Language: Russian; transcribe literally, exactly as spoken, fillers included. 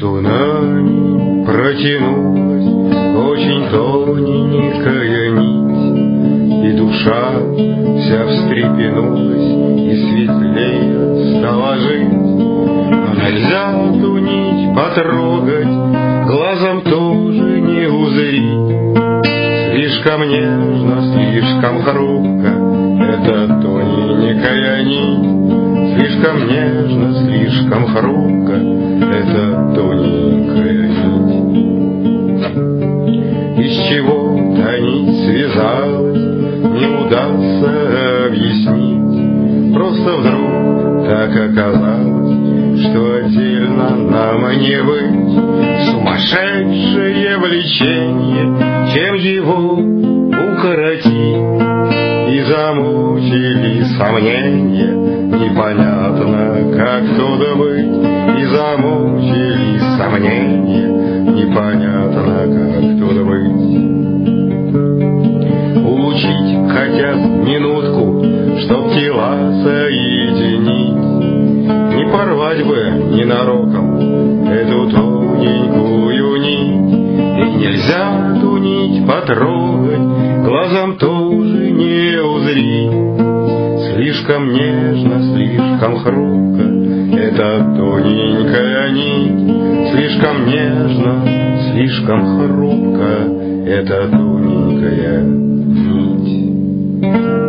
нами протянулась очень тоненькая нить, и душа вся встрепенулась, и светлее стала жить. Но нельзя ту нить потрогать, глазом тоже не узреть. Слишком нежно, слишком хрупко эта тоненькая нить, слишком нежно, слишком хрупко эта тоненькая нить. Из чего та нить связалась, не удастся объяснить. Просто вдруг так оказалось, что отдельно нам не быть. Сумасшедшее влечение, чем его укоротить? И замучили сомнения, непонятно, как туда быть. И замучили сомнения, непонятно, как туда быть. Улучить хотят минутку, чтоб тела соединить. Не порвать бы ненароком эту тоненькую нить. И нельзя ту нить потрогать, глазом тоже не узреть. Слишком нежно, слишком хрупко эта тоненькая нить. Слишком нежно, слишком хрупко эта тоненькая нить.